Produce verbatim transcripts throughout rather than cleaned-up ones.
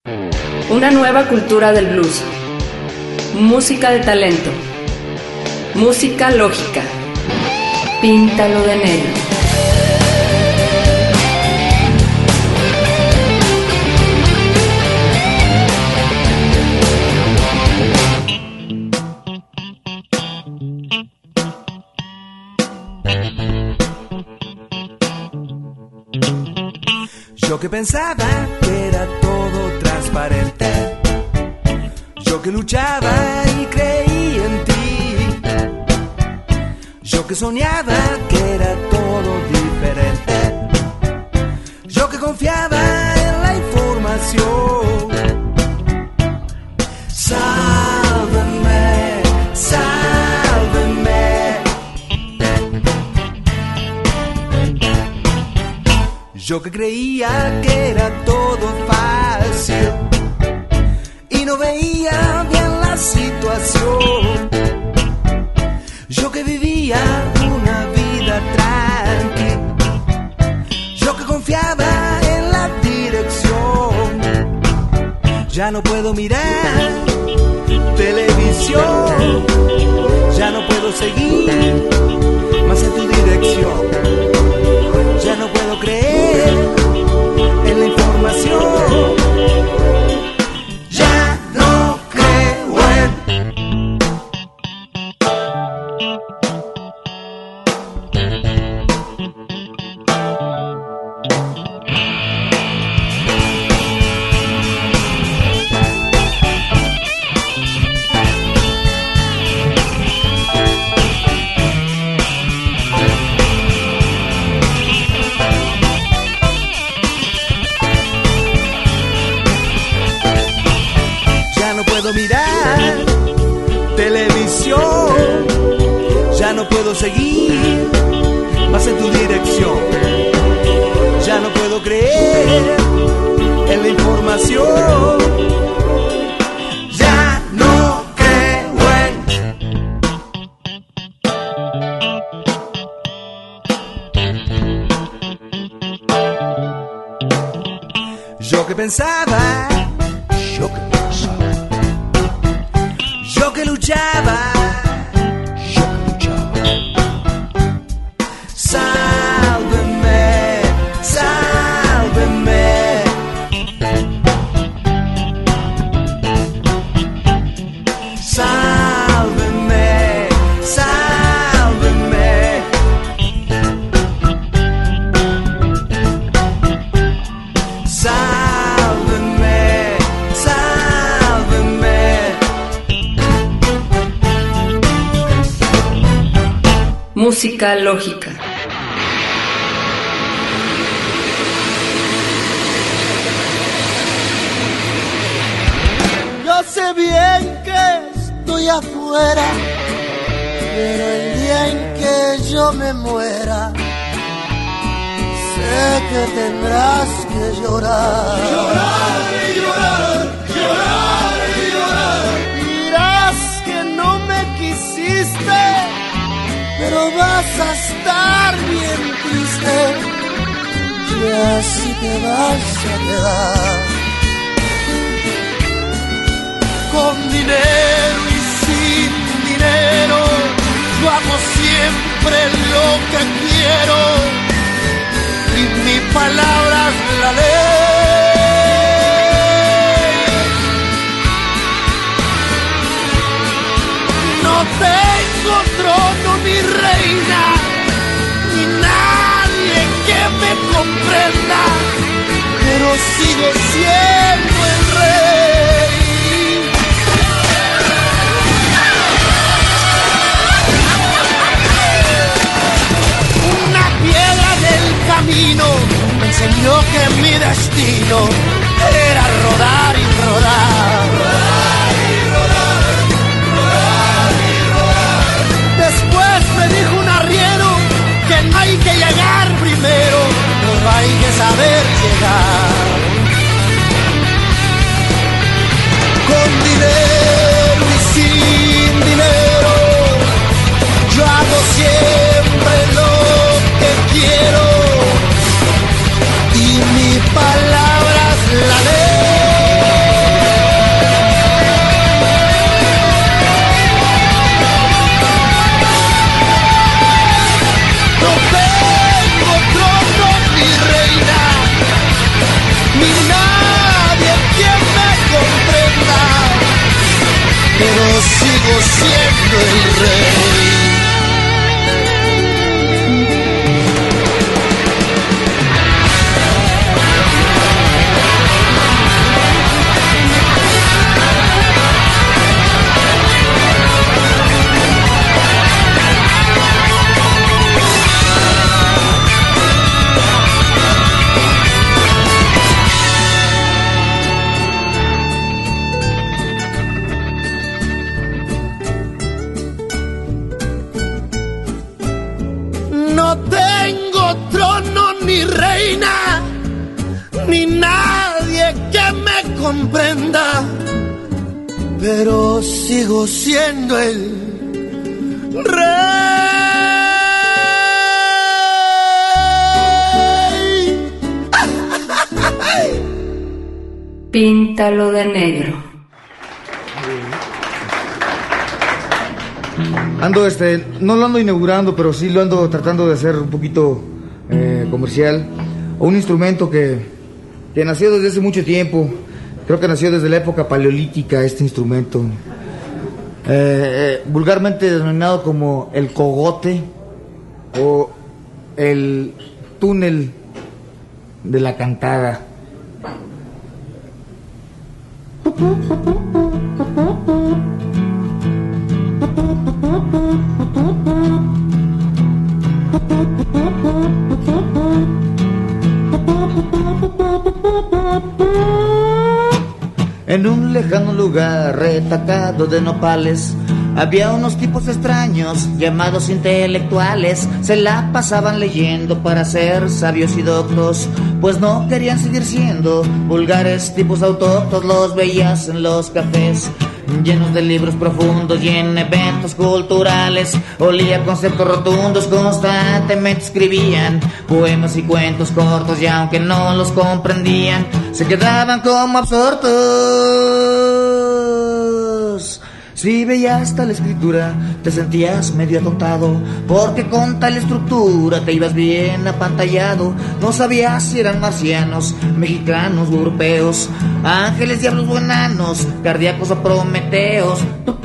Una nueva cultura del blues. Música de talento. Música lógica. Píntalo de negro. Yo que pensaba que era todo transparente, yo que luchaba y creí en ti, yo que soñaba que era todo diferente, yo que confiaba en la información. Sálvame, sálvame. Yo que creía que era todo fácil y no veía bien la situación. Yo que vivía una vida tranqui, yo que confiaba en la dirección. Ya no puedo mirar televisión, ya no puedo seguir más en tu dirección. Ya no puedo creer en la información. Ya no creo en... mirar televisión, ya no puedo seguir más en tu dirección. Ya no puedo creer en la información. Ya no creo en... Yo que pensaba, yo que pensaba, yo que luchaba, yo que luchaba. Sálvame, sálvame. Sálvame, sálvame. Sálvame, sálvame. Música lógica. Yo sé bien que estoy afuera, pero el día en que yo me muera, sé que tendrás que llorar. Llorar y llorar, llorar y llorar. Dirás que no me quisiste, pero vas a estar bien triste, y así te vas a quedar. Con dinero y sin dinero, yo hago siempre lo que quiero, y mi palabra es la ley. No tengo trono ni reina, ni nadie que me comprenda, pero sigo siendo el rey. Una piedra del camino me enseñó que mi destino era rodar y rodar. Rodar y rodar, rodar y rodar. Después me dijo un arriero que no hay que llegar primero, pero hay que saber llegar. sigo siendo el rey. No tengo trono ni reina, ni nadie que me comprenda, pero sigo siendo el rey. Píntalo de negro. Ando, este, no lo ando inaugurando, pero sí lo ando tratando de hacer un poquito eh, comercial. Un instrumento que, que nació desde hace mucho tiempo. Creo que nació desde la época paleolítica este instrumento. Eh, eh, vulgarmente denominado como el cogote o el túnel de la cantada. En un lejano lugar retacado de nopales había unos tipos extraños llamados intelectuales. Se la pasaban leyendo para ser sabios y doctos, pues no querían seguir siendo vulgares tipos autóctonos. Los veías en los cafés llenos de libros profundos y en eventos culturales olía conceptos rotundos. Constantemente escribían poemas y cuentos cortos, y aunque no los comprendían, se quedaban como absortos. Si veías tal escritura, te sentías medio atontado, porque con tal estructura te ibas bien apantallado. No sabías si eran marcianos, mexicanos o europeos, ángeles, diablos o enanos, cardíacos o prometeos.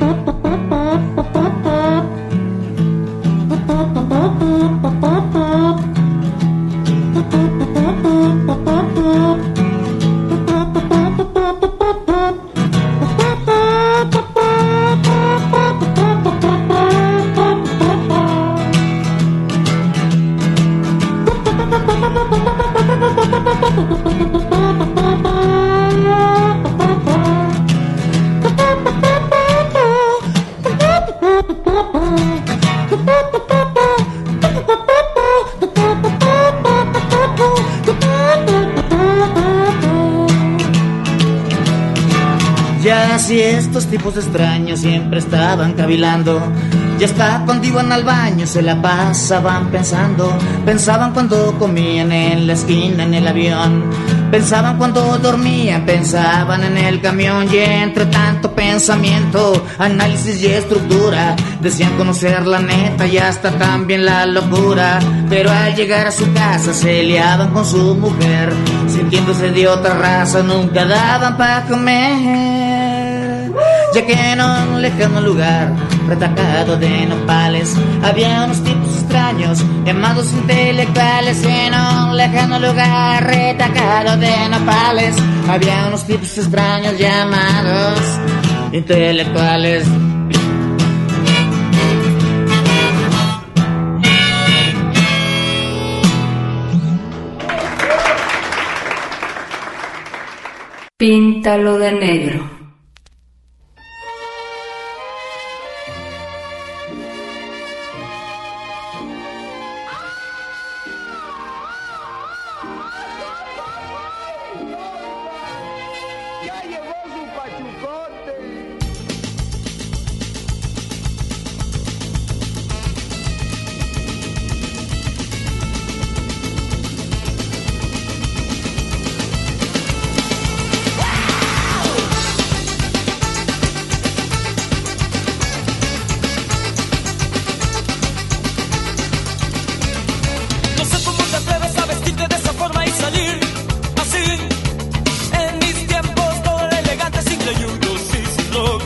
Ya si estos tipos extraños siempre estaban cavilando, ya hasta cuando iban al baño se la pasaban pensando. Pensaban cuando comían en la esquina en el avión, pensaban cuando dormían, pensaban en el camión. Y entre tanto pensamiento, análisis y estructura, decían conocer la neta y hasta también la locura. Pero al llegar a su casa se liaban con su mujer, sintiéndose de otra raza, nunca daban pa' comer. Ya que en un lejano lugar retacado de nopales había unos tipos extraños llamados intelectuales. En un lejano lugar retacado de nopales había unos tipos extraños llamados intelectuales. Píntalo de negro. Así, en mis tiempos todo elegante, simple y un dulce, sin droga.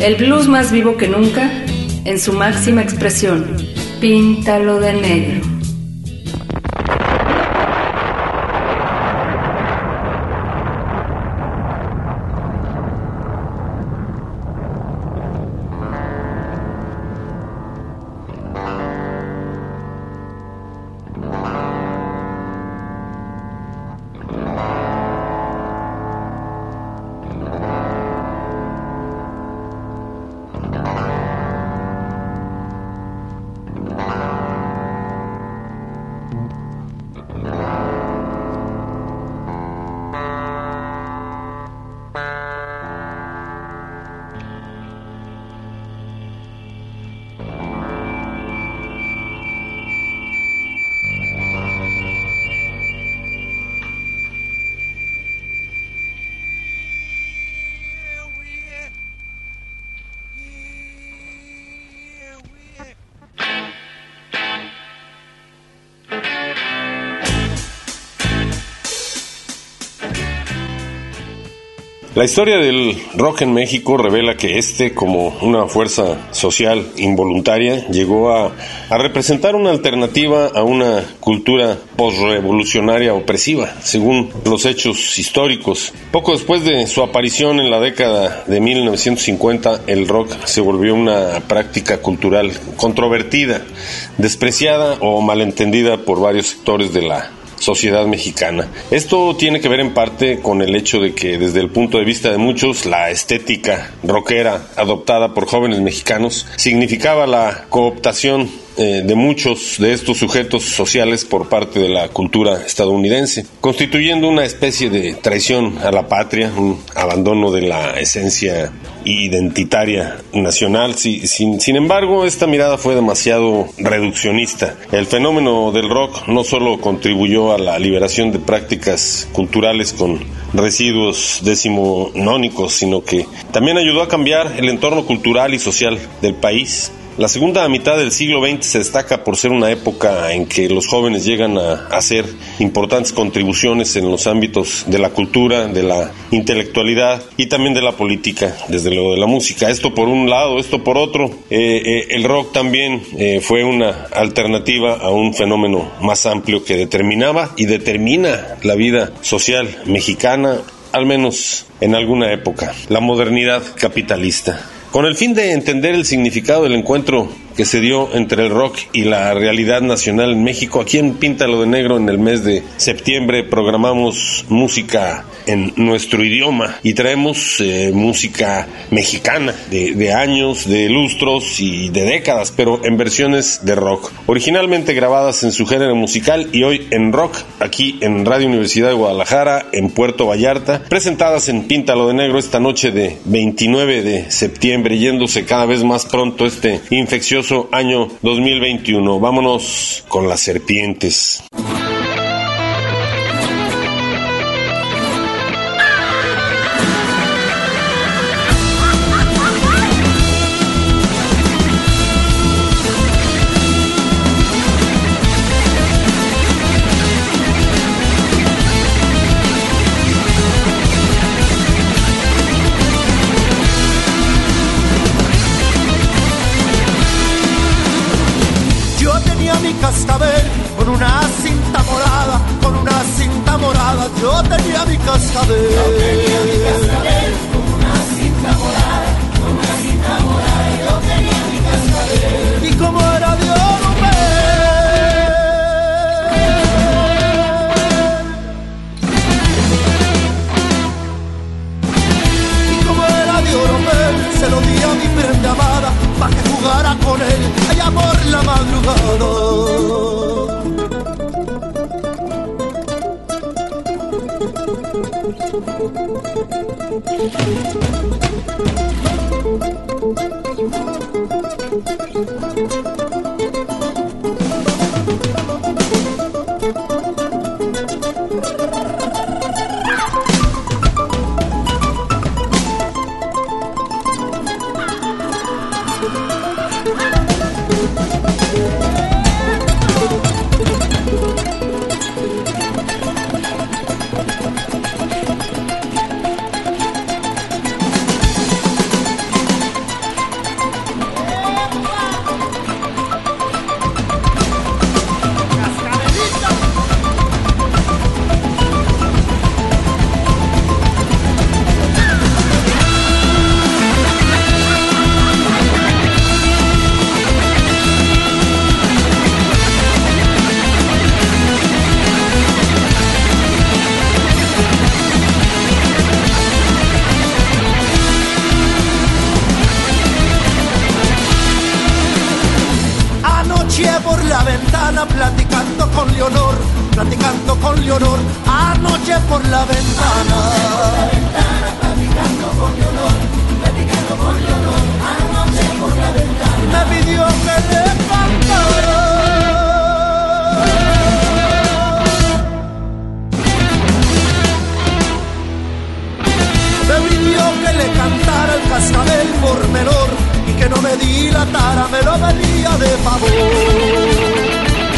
El blues más vivo que nunca, en su máxima expresión. Píntalo de negro. La historia del rock en México revela que este, como una fuerza social involuntaria, llegó a, a representar una alternativa a una cultura posrevolucionaria opresiva, según los hechos históricos. Poco después de su aparición en la década de mil novecientos cincuenta, el rock se volvió una práctica cultural controvertida, despreciada o malentendida por varios sectores de la sociedad mexicana. Esto tiene que ver en parte con el hecho de que desde el punto de vista de muchos, la estética rockera adoptada por jóvenes mexicanos significaba la cooptación eh, de muchos de estos sujetos sociales por parte de la cultura estadounidense, constituyendo una especie de traición a la patria, un abandono de la esencia identitaria nacional. Sí, sin, sin embargo, esta mirada fue demasiado reduccionista. El fenómeno del rock no solo contribuyó a la liberación de prácticas culturales con residuos decimonónicos, sino que también ayudó a cambiar el entorno cultural y social del país. La segunda mitad del siglo veinte se destaca por ser una época en que los jóvenes llegan a hacer importantes contribuciones en los ámbitos de la cultura, de la intelectualidad y también de la política, desde luego de la música. Esto por un lado, esto por otro. Eh, eh, el rock también eh, fue una alternativa a un fenómeno más amplio que determinaba y determina la vida social mexicana, al menos en alguna época, la modernidad capitalista. Con el fin de entender el significado del encuentro que se dio entre el rock y la realidad nacional en México, aquí en Píntalo de Negro, en el mes de septiembre, programamos música en nuestro idioma y traemos eh, música mexicana de, de años, de lustros y de décadas, pero en versiones de rock, originalmente grabadas en su género musical y hoy en rock, aquí en Radio Universidad de Guadalajara, en Puerto Vallarta, presentadas en Píntalo de Negro esta noche de veintinueve de septiembre, yéndose cada vez más pronto este infeccioso año dos mil veintiuno. Vámonos con Las Serpientes. Con una cinta morada, con una cinta morada, yo tenía mi cascabel. Yo tenía mi cascabel, con una cinta morada, con una cinta morada, yo tenía mi cascabel. Y como era de oro, y como era de oro, se lo di a mi prenda amada, pa' que jugara con él, allá por la madrugada. la ventana platicando con Leonor, platicando con Leonor, anoche por la ventana. Platicando con Leonor, platicando con Leonor, anoche por la ventana. Me pidió que le cantara. Me pidió que le cantara el cascabel por menor y que no me dilatara, me lo venía de favor.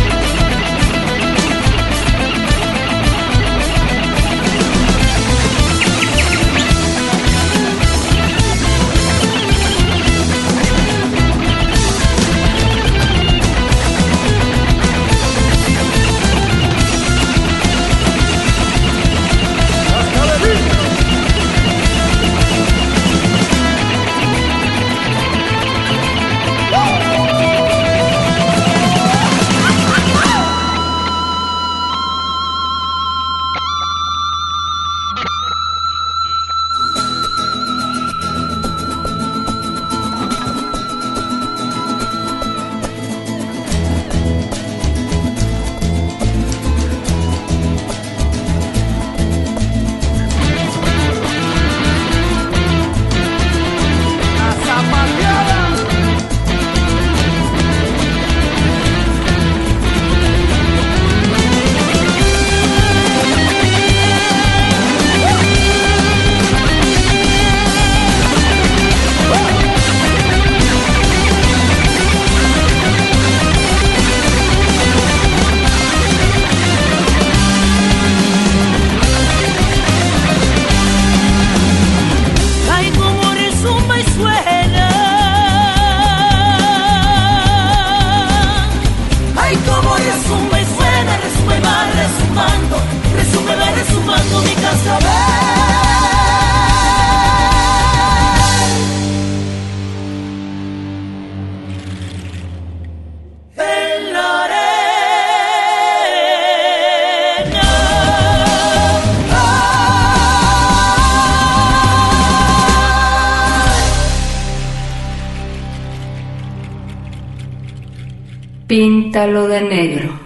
Píntalo de negro.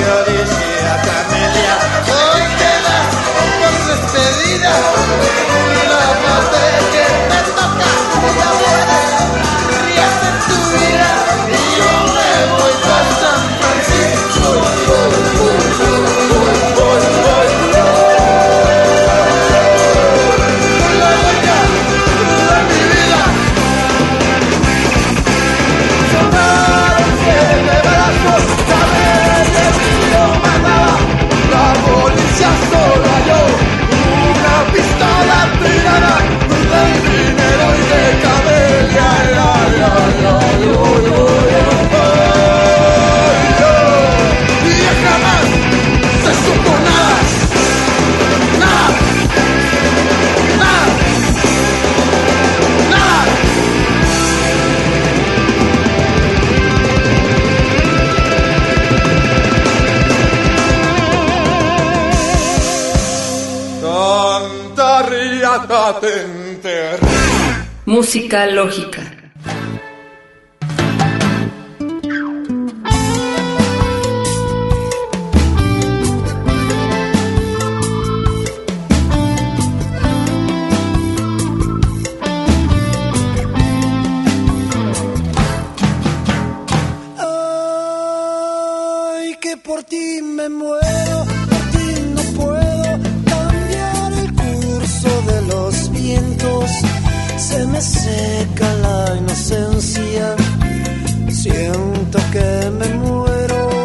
Camelia, hoy queda por despedida. nada te enterré. Música lógica. Ay, que por ti me muero, por ti no puedo cambiar el curso de los vientos. Se me seca la inocencia, siento que me muero.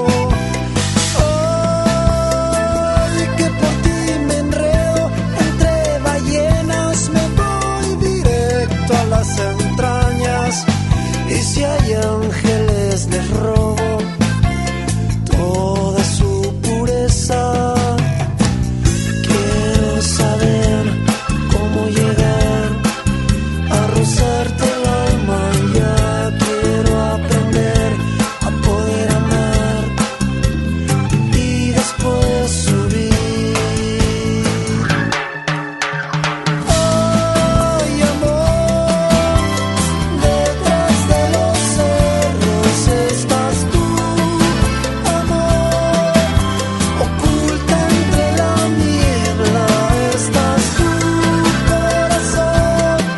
Ay, que por ti me enredo entre ballenas, me voy directo a las entrañas. Y si hay ángeles les robo toda su pureza. Quiero saber cómo llegar a rozarte el alma, ya quiero aprender a poder amar y después subir. Ay, amor, detrás de los cerros estás tú, amor, oculta entre la niebla estás tú, corazón,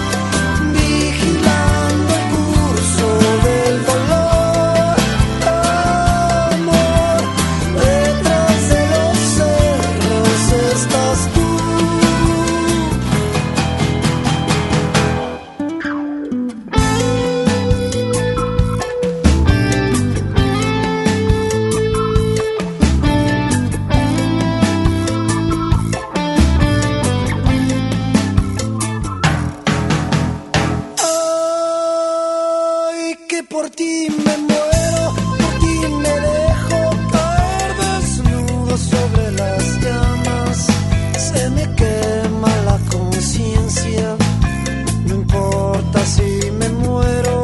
vigilando el curso del dolor. Amor, detrás de los cerros estás tú. Ay, que por ti me muero, por ti me dejo caer desnudo sobre las llamas. Se me quema la conciencia, no importa si me muero.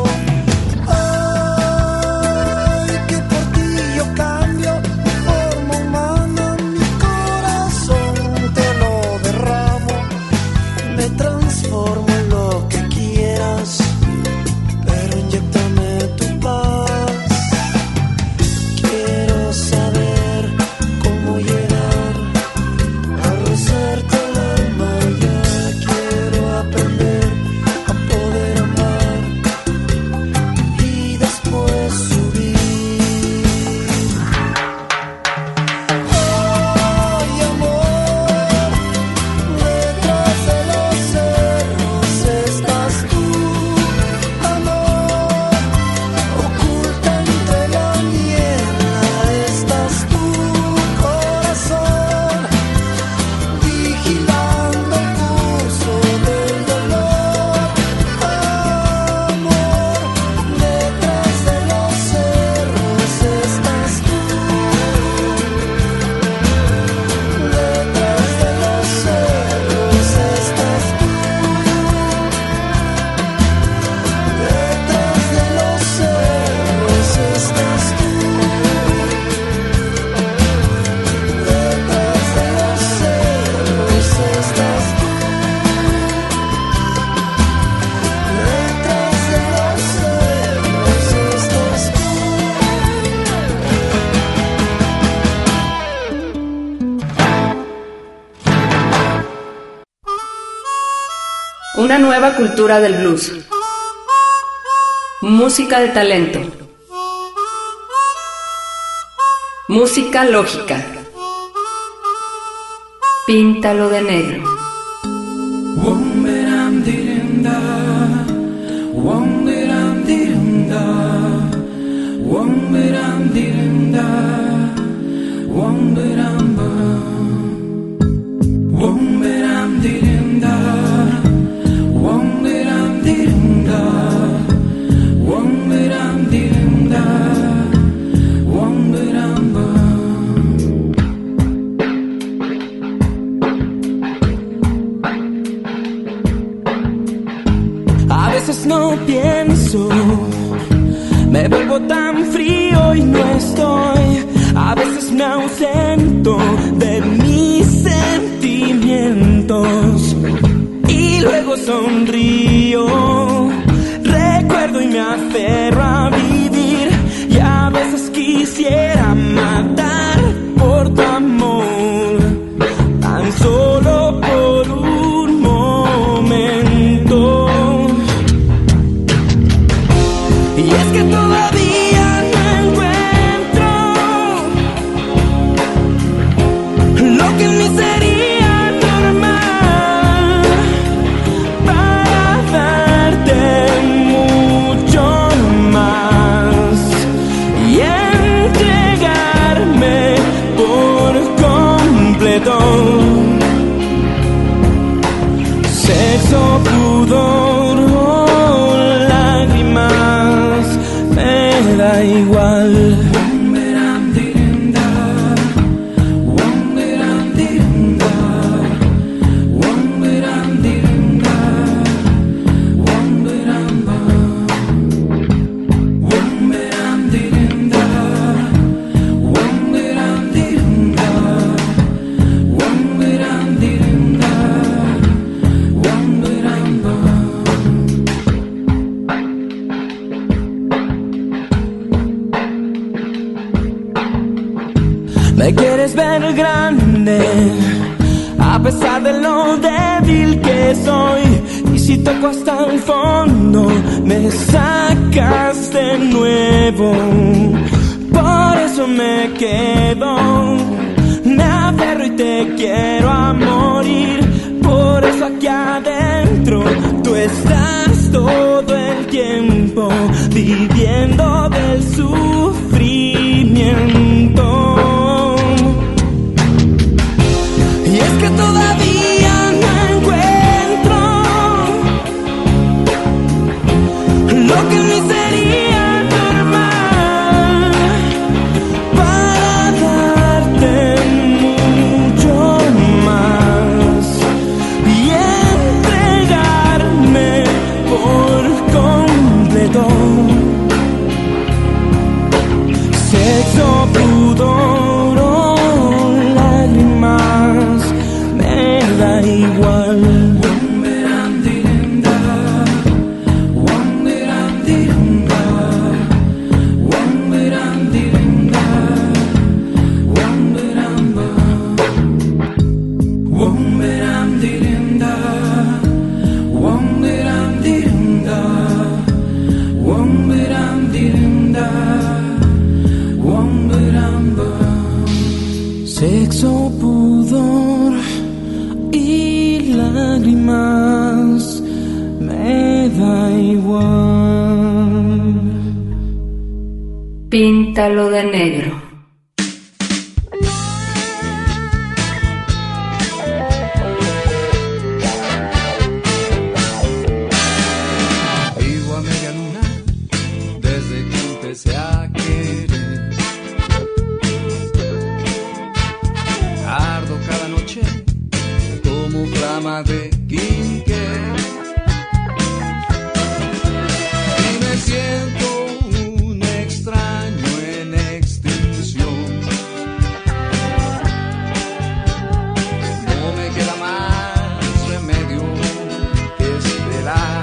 Ay, que por ti yo cambio mi forma humana, mi corazón te lo derramo, me transformo en lo que quieras, pero inyéctame tu paz. Quiero saber cómo llegar a rozarte el alma, ya quiero aprender a poder amar y después subir. Ay, amor, detrás de los cerros estás tú, amor, oculta entre la niebla estás tú, corazón, vigilando el curso del dolor. Amor, detrás de los cerros estás tú, detrás de los cerros estás tú, detrás de los cerros estás tú, detrás de los cerros estás tú, detrás de los cerros estás tú. Una nueva cultura del blues. Música de talento. Música lógica. Píntalo de negro. A veces no pienso, me vuelvo tan frío y no estoy. A veces me ausento de mis sentimientos. ser grande, a pesar de lo débil que soy. Y si toco hasta el fondo, me sacas de nuevo. Por eso me quedo, me aferro y te quiero a morir. Por eso aquí adentro tú estás todo el tiempo, viviendo del sufrimiento. Y es que todavía no encuentro lo que en mí sería normal para darte mucho más y entregarme por completo. Sexo, pudor o lágrimas, me da igual. Sexo, pudor y lágrimas, me da igual. Píntalo de negro. Vivo a media luna desde que empecé a querer. Ardo cada noche como flama de quinqué. Y me siento un extraño en extinción. No me queda más remedio que esperar.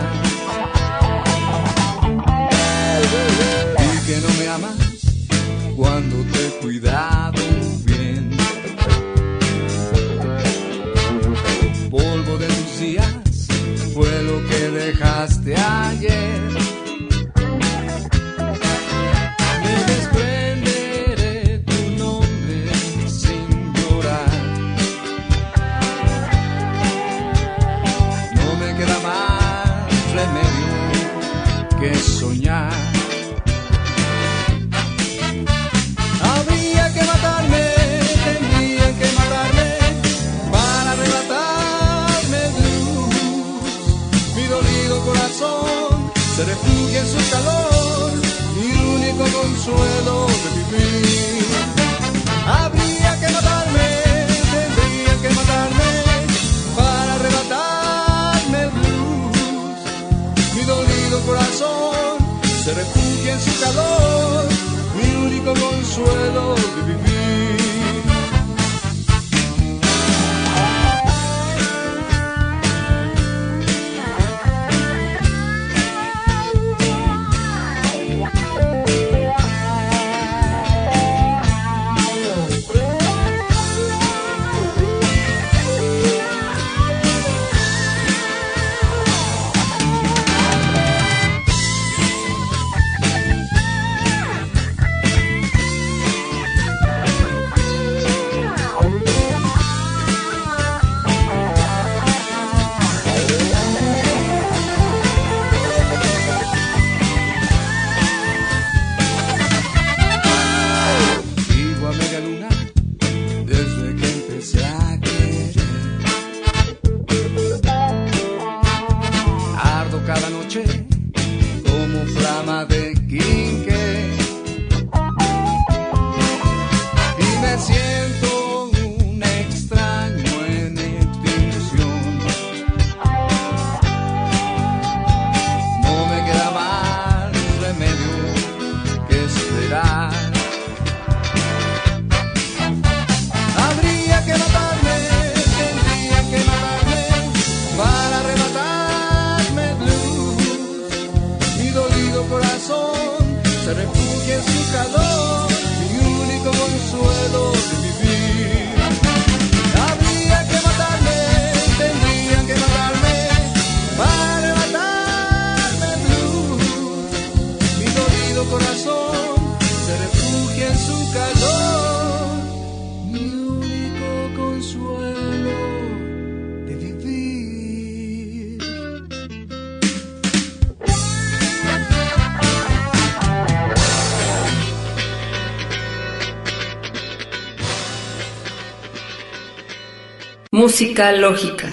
Y que no me amas cuando te he cuidado bien. Polvo de tus días fue lo que dejaste ayer. Me desprenderé tu nombre sin llorar. No me queda más remedio que soñar. Habría que matarme, tendrían que matarme para arrebatarme luz. Mi dolido corazón se refugia en su calor, mi único consuelo de vivir. Habría que matarme, tendrían que matarme para arrebatarme luz. Mi dolido corazón se refugia en su calor, mi único consuelo de vivir. Música lógica.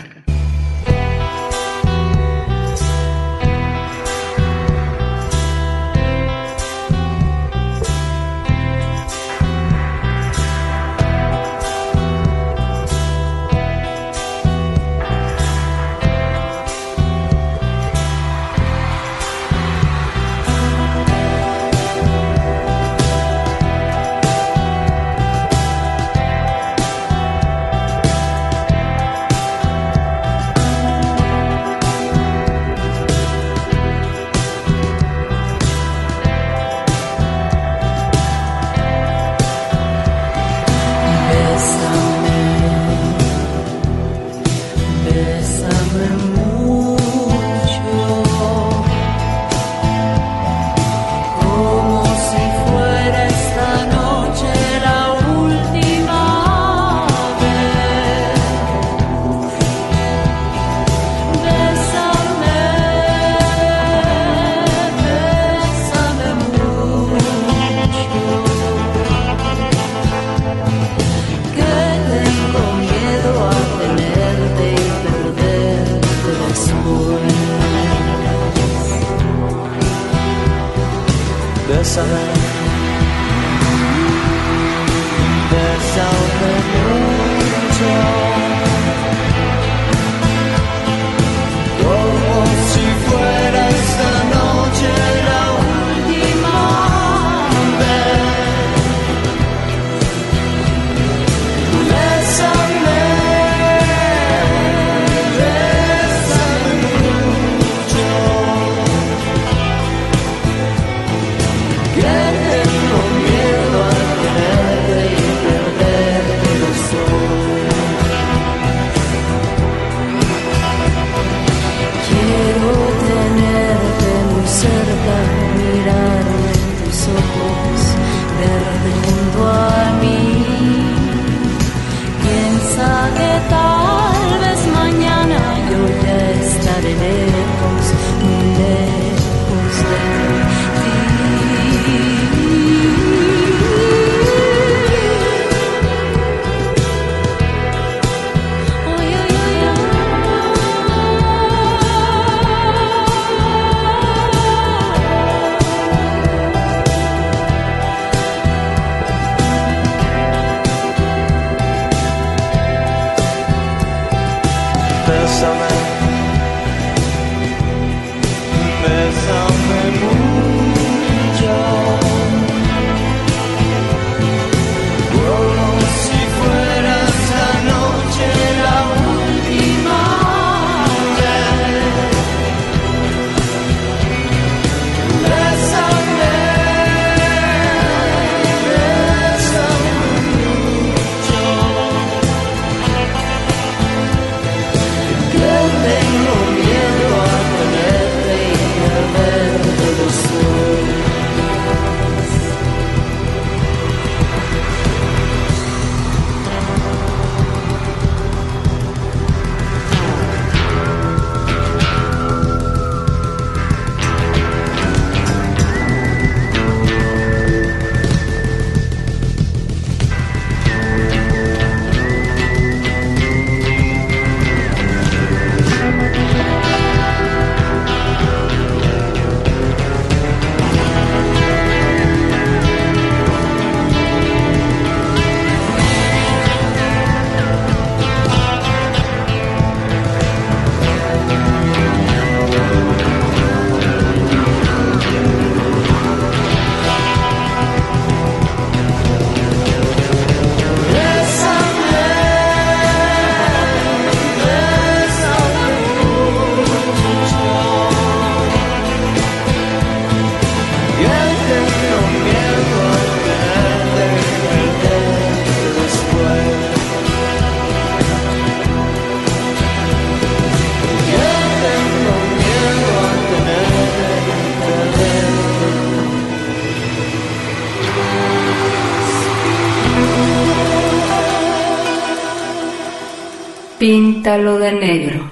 Píntalo de negro.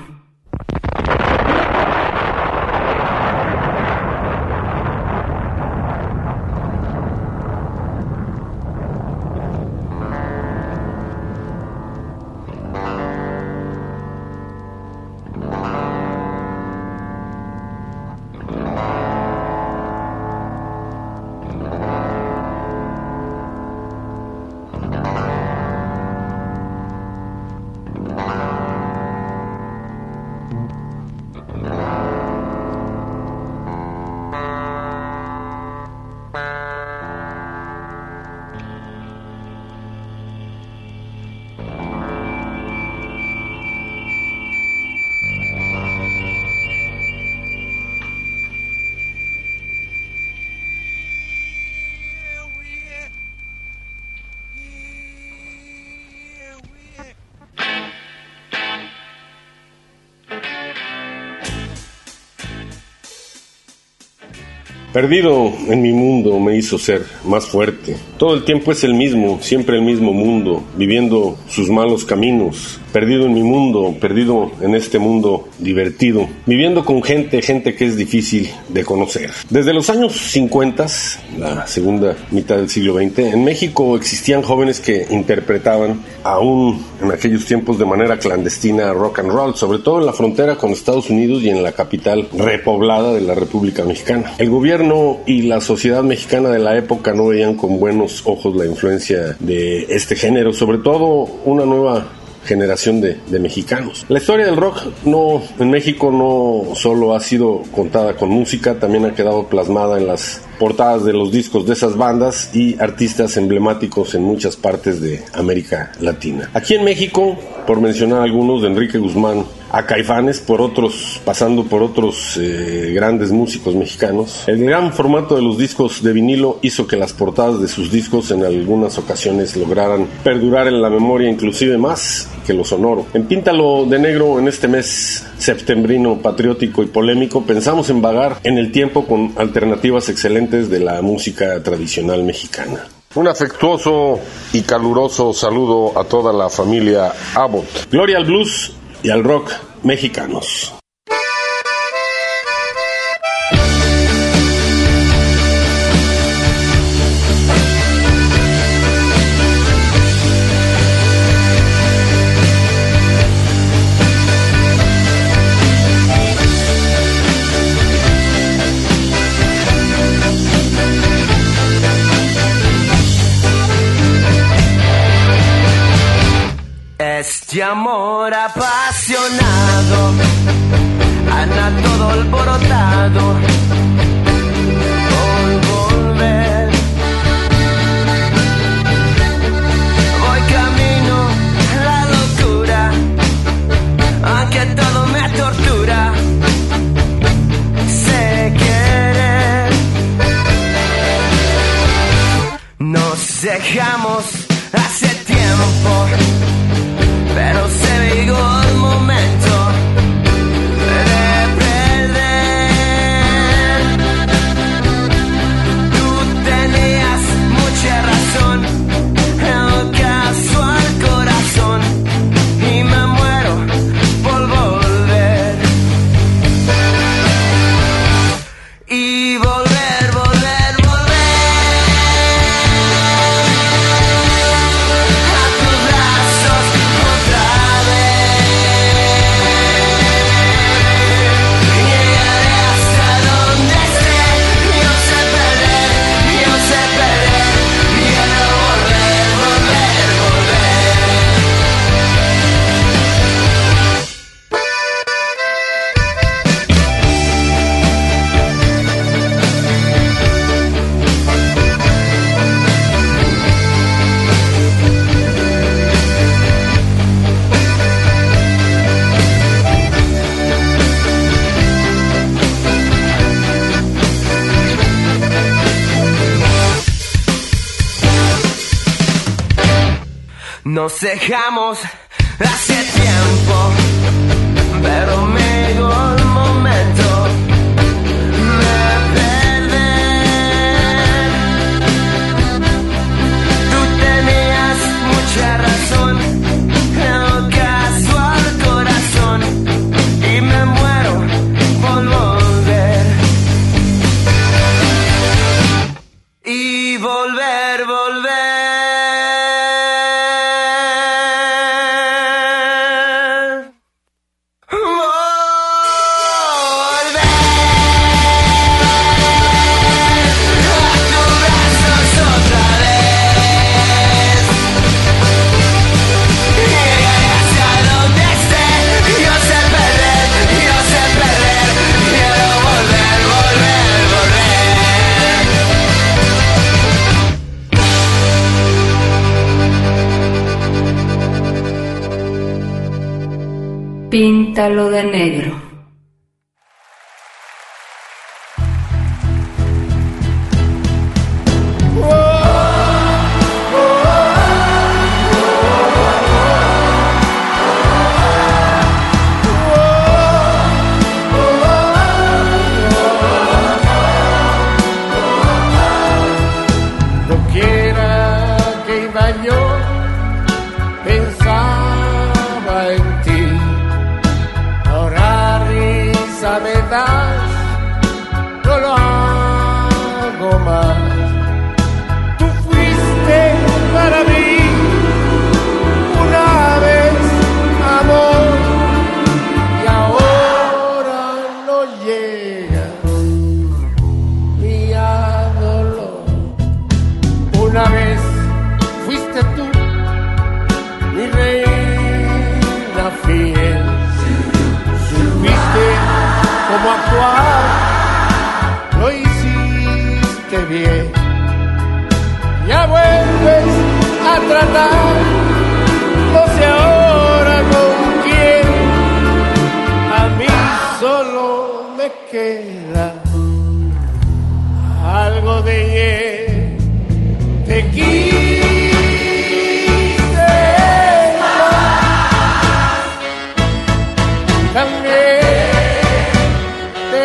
Perdido en mi mundo me hizo ser más fuerte. Todo el tiempo es el mismo, siempre el mismo mundo, viviendo sus malos caminos. Perdido en mi mundo, perdido en este mundo divertido, viviendo con gente, gente que es difícil de conocer. Desde los años cincuenta, la segunda mitad del siglo veinte, en México existían jóvenes que interpretaban, aún en aquellos tiempos de manera clandestina, rock and roll, sobre todo en la frontera con Estados Unidos y en la capital repoblada de la República Mexicana. El gobierno y la sociedad mexicana de la época no veían con buenos ojos la influencia de este género, sobre todo una nueva generación de, de mexicanos. La historia del rock no, en México no solo ha sido contada con música, también ha quedado plasmada en las portadas de los discos de esas bandas y artistas emblemáticos en muchas partes de América Latina. Aquí en México, por mencionar algunos, de Enrique Guzmán a Caifanes, por otros, pasando por otros eh, grandes músicos mexicanos, el gran formato de los discos de vinilo hizo que las portadas de sus discos en algunas ocasiones lograran perdurar en la memoria, inclusive más que lo sonoro. En Píntalo de Negro, en este mes septembrino patriótico y polémico, pensamos en vagar en el tiempo con alternativas excelentes de la música tradicional mexicana. Un afectuoso y caluroso saludo a toda la familia Abbott. Gloria al blues y al rock mexicanos. Este amor apasionado anda todo alborotado por volver. Voy camino a la locura, aunque todo me tortura. Sé querer. Nos dejamos hace tiempo, pero se me llegó el momento de perder. Tú tenías mucha razón, el caso al corazón, y me muero por volver. Y volver, volver, volver a tus brazos otra vez. Llegaré hasta donde esté. Yo sé perder, yo sé perder. Quiero volver, volver, volver. Nos dejamos hace tiempo, pero me llegó el momento de perder. Tú tenías mucha razón, el caso al corazón, y me muero por volver. Y volver, volver. Píntalo de negro. me queda algo de te quise también te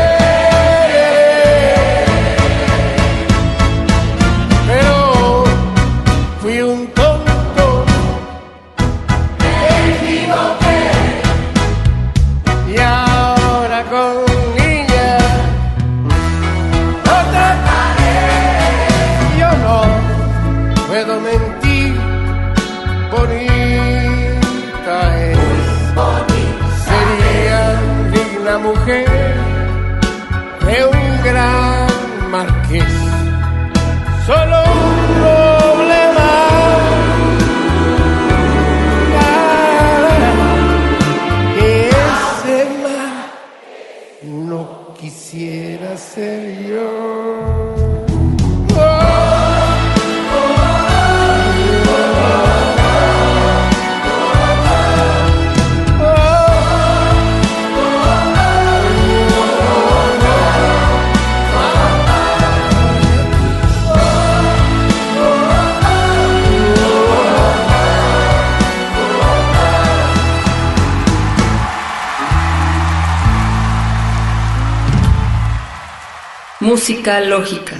pero fui un tonto, me equivoqué y ahora con niña no trataré. Yo no puedo mentir, bonita es, sería digna mujer de un gran marqués. Solo un problema, que ese mar no quisiera ser yo. Música lógica.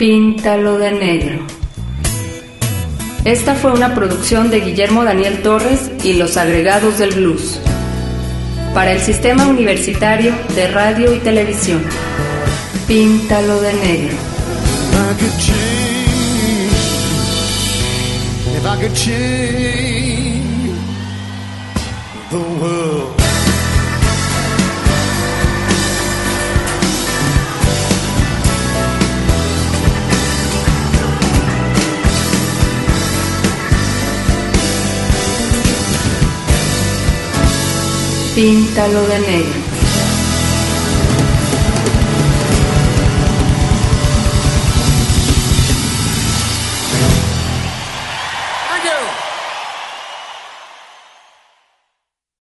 Píntalo de negro. Esta fue una producción de Guillermo Daniel Torres y Los Agregados del Blues para el Sistema Universitario de Radio y Televisión. Píntalo de negro. If I could change the world. Píntalo de negro.